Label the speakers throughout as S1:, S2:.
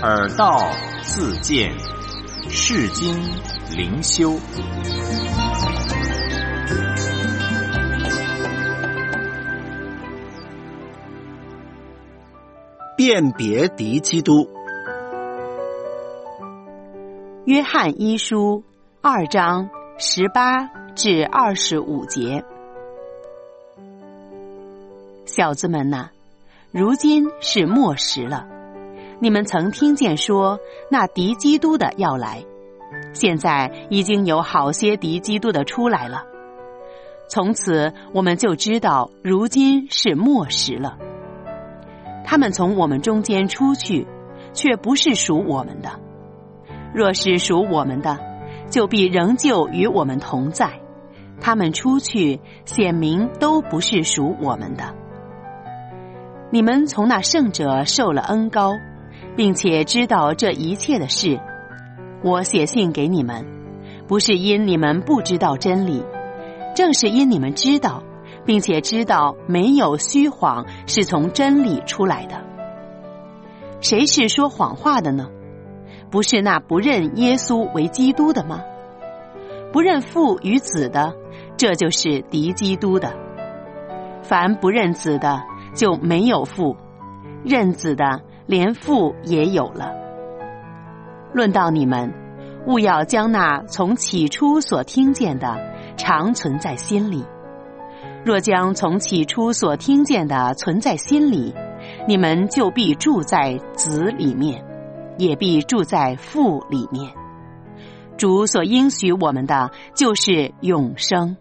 S1: 耳道自见，世经灵修。
S2: 辨别敌基督。
S3: 约翰一书2章18至25节。小子们哪，如今是末时了。你们曾听见说那敌基督的要来，现在已经有好些敌基督的出来了。从此我们就知道如今是末时了。他们从我们中间出去，却不是属我们的。若是属我们的，就必仍旧与我们同在。他们出去，显明都不是属我们的。你们从那圣者受了恩膏，并且知道这一切的事。我写信给你们，不是因你们不知道真理，正是因你们知道，并且知道没有虚谎是从真理出来的。谁是说谎话的呢？不是那不认耶稣为基督的吗？不认父与子的，这就是敌基督的。凡不认子的，就没有父；认子的，连父也有了。论到你们，务要将那从起初所听见的，常存在心里。若将从起初所听见的存在心里，你们就必住在子里面，也必住在父里面。主所应许我们的就是永生。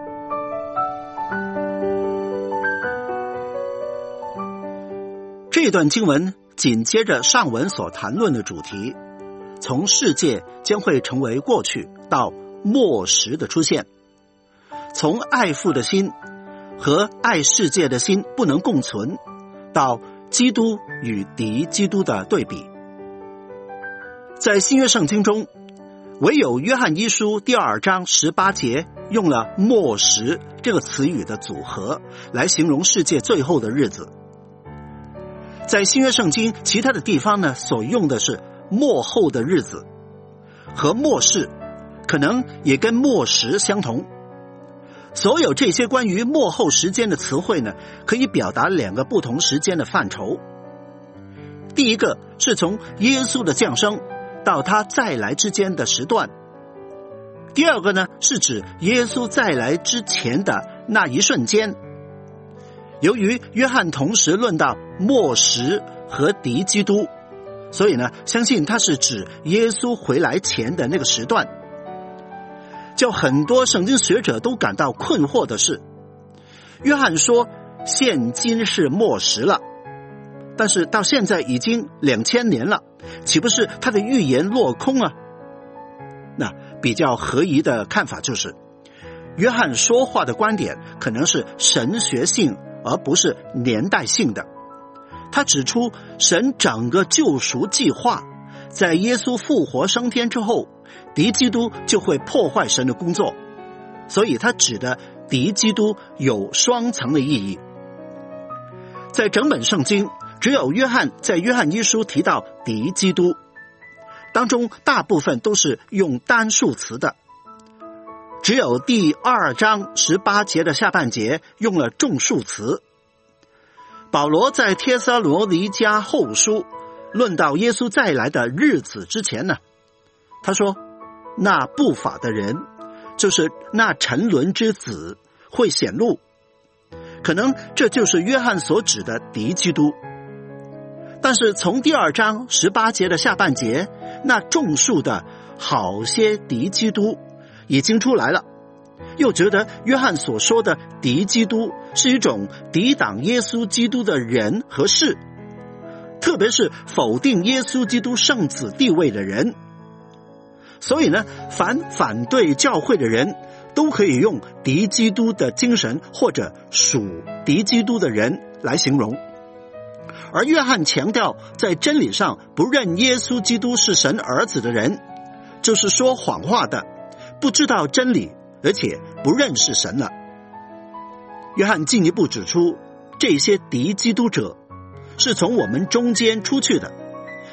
S2: 这段经文紧接着上文所谈论的主题，从世界将会成为过去到末时的出现，从爱父的心和爱世界的心不能共存，到基督与敌基督的对比。在新约圣经中，唯有约翰一书第2章18节用了末时这个词语的组合来形容世界最后的日子。在新约圣经其他的地方呢，所用的是末后的日子，和末世可能也跟末时相同。所有这些关于末后时间的词汇呢，可以表达2个不同时间的范畴。第一个是从耶稣的降生到他再来之间的时段。第二个呢，是指耶稣再来之前的那一瞬间。由于约翰同时论到末时和敌基督，所以呢，相信他是指耶稣回来前的那个时段。叫很多圣经学者都感到困惑的是，约翰说现今是末时了，但是到现在已经2000年了，岂不是他的预言落空啊？那比较合宜的看法就是，约翰说话的观点可能是神学性而不是年代性的。他指出神整个救赎计划在耶稣复活升天之后，敌基督就会破坏神的工作，所以他指的敌基督有双层的意义。在整本圣经，只有约翰在约翰一书提到敌基督，当中大部分都是用单数词的，只有第2章18节的下半节用了众数词。保罗在帖撒罗尼迦后书论到耶稣再来的日子之前呢，他说那不法的人，就是那沉沦之子会显露，可能这就是约翰所指的敌基督。但是从第2章18节的下半节，那众数的好些敌基督已经出来了，又觉得约翰所说的敌基督是一种抵挡耶稣基督的人和事，特别是否定耶稣基督圣子地位的人。所以呢，凡反对教会的人都可以用敌基督的精神或者属敌基督的人来形容。而约翰强调在真理上不认耶稣基督是神儿子的人，就是说谎话的，不知道真理，而且不认识神了。约翰进一步指出，这些敌基督者是从我们中间出去的，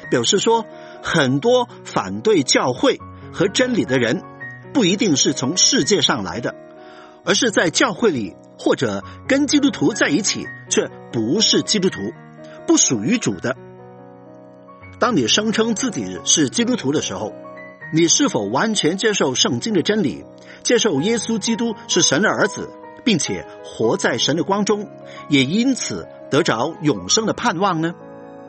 S2: 表示说，很多反对教会和真理的人，不一定是从世界上来的，而是在教会里或者跟基督徒在一起，却不是基督徒，不属于主的。当你声称自己是基督徒的时候，你是否完全接受圣经的真理，接受耶稣基督是神的儿子，并且活在神的光中，也因此得着永生的盼望呢？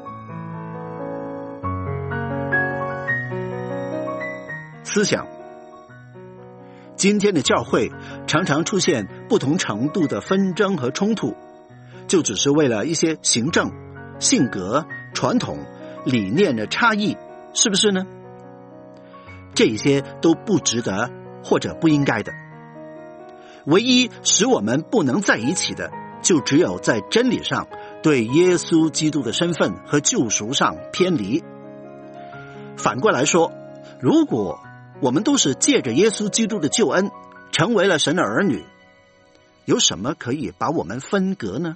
S2: 思想，今天的教会常常出现不同程度的纷争和冲突，就只是为了一些行政、性格、传统、理念的差异，是不是呢？这些都不值得或者不应该的。唯一使我们不能在一起的，就只有在真理上对耶稣基督的身份和救赎上偏离。反过来说，如果我们都是借着耶稣基督的救恩成为了神的儿女，有什么可以把我们分隔呢？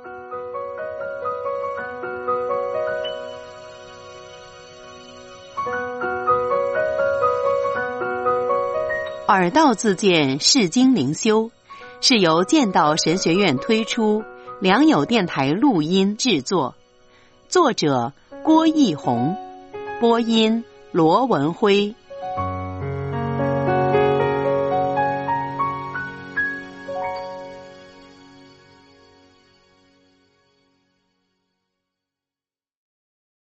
S3: 耳道自荐释经灵修是由剑道神学院推出，良友电台录音制作，作者郭义宏，播音罗文辉。